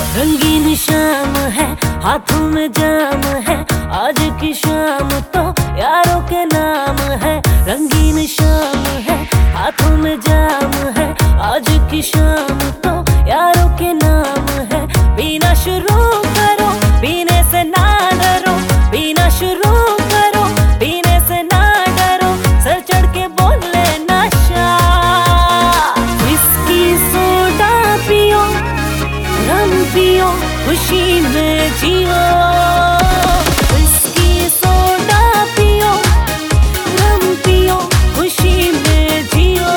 रंगीन शाम है, हाथों में जाम है, आज की शाम तो यारों के नाम है। रंगीन शाम है, हाथों में जाम है, आज की शाम तो यारों के नाम है। पीना शुरू करो, पीने से ना डरो, पीना शुरू करो, पीने से ना डरो, सर चढ़ के बोले नशा। विस्की सोडा पियो, रम पियो, खुशी में जियो। विस्की सोडा पियो, रम पियो, खुशी में जियो।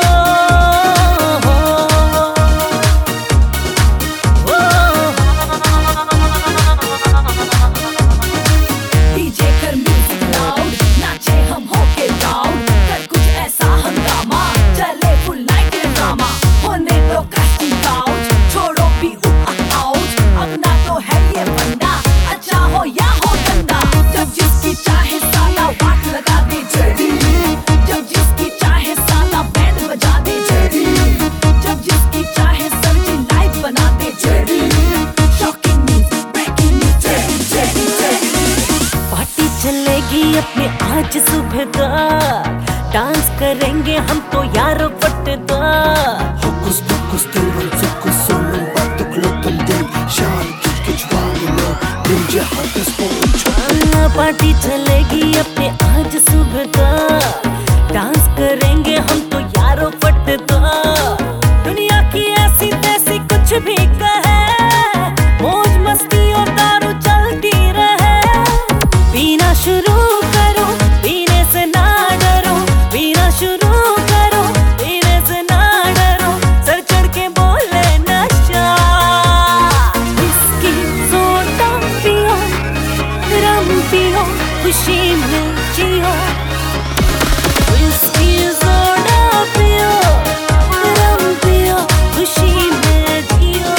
डीजे कर म्यूजिक लाउड, नाचे हम होके डाउन, कर कुछ ऐसा हंगामा, चले फुल नाइट ड्रामा। होने दो क्रैशिंग आउट, छोड़ो भी आउट, अपना तो है ये फंडा, अच्छा हो या हो गंदा। जब जिसकी चाहे साला वाट लगा दे जड़ी, जब जिसकी चाहे साला बैंड बजा दे जड़ी, जब जिसकी चाहे सब्जी लाइव बना दे जड़ी। शॉकिंग म्यूजिक, ब्रेकिंग म्यूजिक, जड़ी जड़ी। पार्टी चलेगी अपने आज सुबह तक, डांस करेंगे हम तो यारो पट्टेदार। Hokus pokus divan sukus solun batuk lutun din shan kichkich wanglo ninja hatas poch। Party चलेगी अपने आज सुबह तक, डांस करेंगे हम तो यारो पट्टेदार। दुनिया की ऐसी तैसी कुछ भी कहे, मौज मस्ती और दारू चलती रहे। पीना शुरू करो, पीने से ना डरो, पीना शुरू करो, पीने से ना डरो, सर चढ़ के बोले नशा। विस्की सोडा पियो, रम पियो, खुशी में जियो। विस्की सोडा पियो, रम पियो, खुशी में जियो।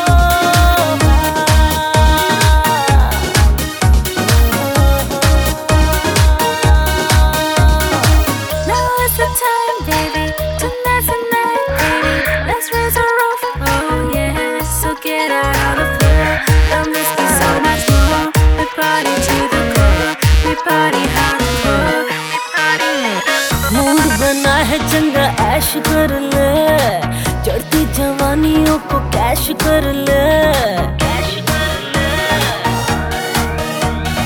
Now is the time, baby. Tonight's the night, baby. Let's raise a roof. Oh yeah, so get out on the floor. Don't miss me so much more. We party to the core. We party hardcore. We party. Mood बना है चंगा, ऐश कर ले, चढ़ती जवानियों को cash कर ले।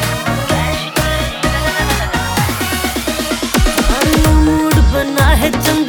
Mood बना है चंगा,